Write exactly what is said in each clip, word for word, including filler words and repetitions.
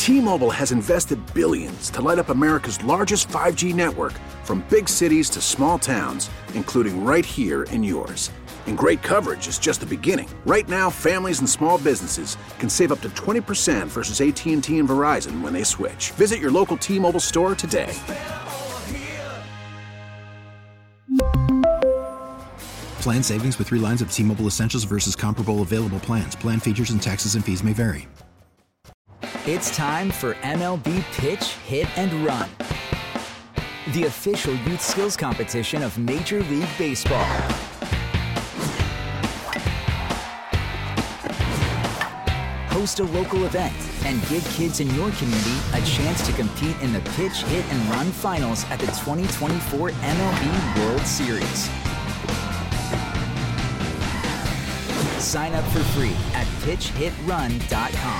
T-Mobile has invested billions to light up America's largest five G network, from big cities to small towns, including right here in yours. And great coverage is just the beginning. Right now, families and small businesses can save up to twenty percent versus A T and T and Verizon when they switch. Visit your local T-Mobile store today. Plan savings with three lines of T-Mobile Essentials versus comparable available plans. Plan features and taxes and fees may vary. It's time for M L B Pitch, Hit, and Run, the official youth skills competition of Major League Baseball. Host a local event and give kids in your community a chance to compete in the Pitch, Hit, and Run finals at the twenty twenty-four M L B World Series. Sign up for free at pitch hit run dot com.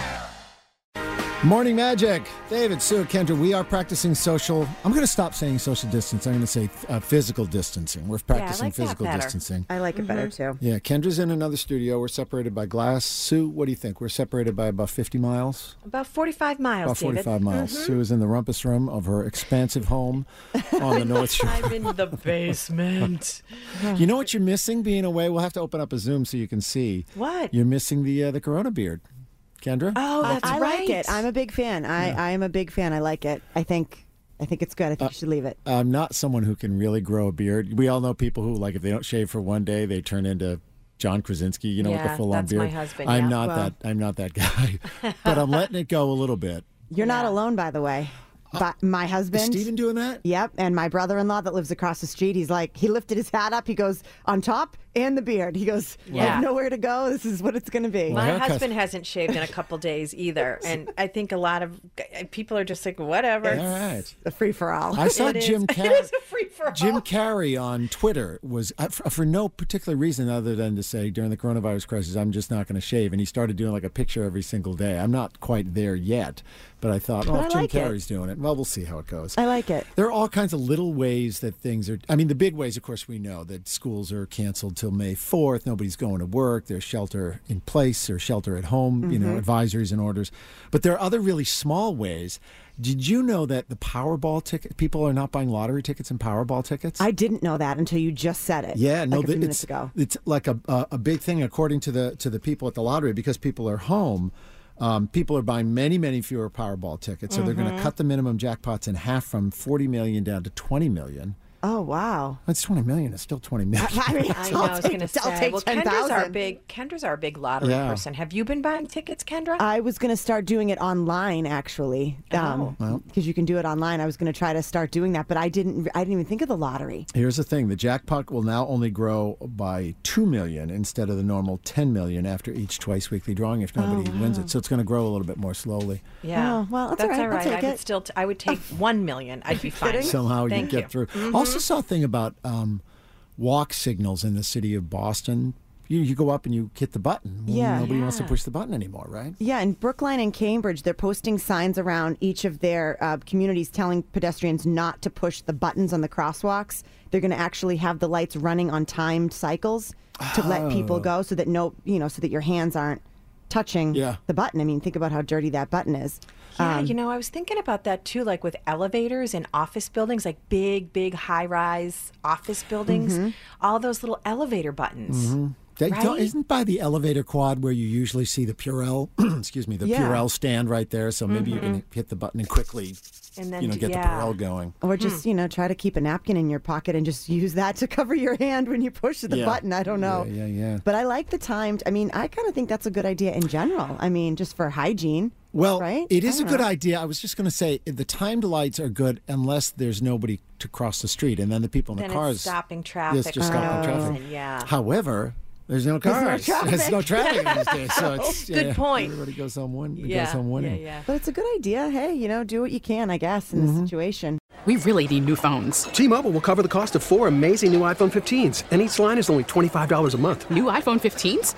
Morning Magic. David, Sue, Kendra, we are practicing social. I'm going to stop saying social distance. I'm going to say uh, physical distancing. We're practicing yeah, I like physical that better. distancing. I like it Mm-hmm. better too. Yeah, Kendra's in another studio. We're separated by glass. Sue, what do you think? We're separated by about fifty miles? About forty-five miles, About forty-five David. miles. Mm-hmm. Sue is in the rumpus room of her expansive home on the North Shore. I'm in the basement. You know what you're missing being away? We'll have to open up a Zoom so you can see. What? You're missing the uh, the Corona beard. Kendra? Oh, that's I right. like it. I'm a big fan. I, Yeah. I am a big fan. I like it. I think I think it's good. I think Uh, you should leave it. I'm not someone who can really grow a beard. We all know people who, like, if they don't shave for one day, they turn into John Krasinski, you know, with Yeah, the full-on that's beard. my husband, I'm yeah. not Well. that. I'm not that guy. But I'm letting it go a little bit. You're not Yeah. alone, by the way. But my Is husband. Steven doing that? Yep, and my brother-in-law that lives across the street, he's like, he lifted his hat up. He goes, on top and the beard. He goes, I Yeah. have nowhere to go. This is what it's going to be. Well, My haircuts- husband hasn't shaved in a couple days either, and I think a lot of people are just like, whatever. All right. A free-for-all. I saw It is. Jim It Carrey. is a free-for-all. Jim Carrey on Twitter was uh, for, for no particular reason other than to say during the coronavirus crisis, I'm just not going to shave, and he started doing like a picture every single day. I'm not quite there yet, but I thought, oh, But if I Jim like it. Carrey's doing it, well, we'll see how it goes. I like it. There are all kinds of little ways that things are. I mean, the big ways, of course, we know that schools are canceled till May fourth. Nobody's going to work. There's shelter in place or shelter at home, you know, advisories and orders. But there are other really small ways. Did you know that the Powerball ticket, people are not buying lottery tickets and Powerball tickets? I didn't know that until you just said it. Yeah, no, like a few th- minutes it's ago. it's like a, a a big thing according to the to the people at the lottery, because people are home. Um, people are buying many, many fewer Powerball tickets, so they're going to cut the minimum jackpots in half from forty million down to twenty million. Oh, wow. That's twenty million. It's still twenty million. I mean, I know. I was going to I'll say. take Well, ten Kendra's our thousand. big. Kendra's our big lottery Yeah. person. Have you been buying tickets, Kendra? I was going to start doing it online, actually, um, Oh. because you can do it online. I was going to try to start doing that, but I didn't. I didn't even think of the lottery. Here's the thing: the jackpot will now only grow by two million instead of the normal ten million after each twice weekly drawing if nobody wins it. So it's going to grow a little bit more slowly. yeah. Oh, well, that's all right. all I'll right. take I would it. still. T- I would take one million. I'd be fine. Somehow you Thank get you. through. Also saw a thing about um, walk signals in the city of Boston. You you go up and you hit the button. Well, Yeah. nobody wants to Yeah. push the button anymore, right? Yeah, in Brookline and Cambridge, they're posting signs around each of their uh, communities telling pedestrians not to push the buttons on the crosswalks. They're going to actually have the lights running on timed cycles to let people go, so that no, you know, so that your hands aren't touching Yeah. the button. I mean, think about how dirty that button is. Yeah, Um, you know, I was thinking about that too, like with elevators in office buildings, like big, big high-rise office buildings, Mm-hmm. all those little elevator buttons. That, Right? don't- Isn't by the elevator quad where you usually see the Purell, excuse me, the Yeah. Purell stand right there. So maybe you can hit the button and quickly, And then you know, do- get yeah. the Purell going. Or just, you know, try to keep a napkin in your pocket and just use that to cover your hand when you push the Yeah. button. I don't know. Yeah, yeah, yeah. But I like the timed. I mean, I kind of think that's a good idea in general. I mean, just for hygiene. Well, right? it is I a don't good know. idea. I was just going to say the timed lights are good unless there's nobody to cross the street, and then the people in Then the cars. it's stopping traffic. Yes, just for stopping no traffic. reason, Yeah. However, there's no no cars. traffic. There's no traffic these days. So it's, Good yeah, point. Everybody goes home, win, yeah. goes home winning. Yeah, yeah. But it's a good idea. Hey, you know, do what you can, I guess, in this situation. We really need new phones. T-Mobile will cover the cost of four amazing new iPhone fifteens, and each line is only twenty-five dollars a month. New iPhone fifteens?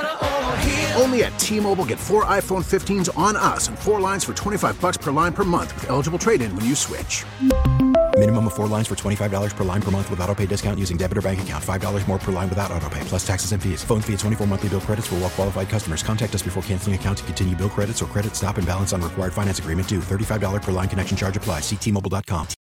Only at T-Mobile, get four iPhone fifteens on us and four lines for twenty-five bucks per line per month with eligible trade-in when you switch. Minimum of four lines for twenty-five dollars per line per month with autopay discount using debit or bank account. five dollars more per line without autopay, plus taxes and fees. Phone fee at twenty-four monthly bill credits for well qualified customers. Contact us before canceling account to continue bill credits or credit stop and balance on required finance agreement due. thirty-five dollars per line connection charge applies. See T Mobile dot com.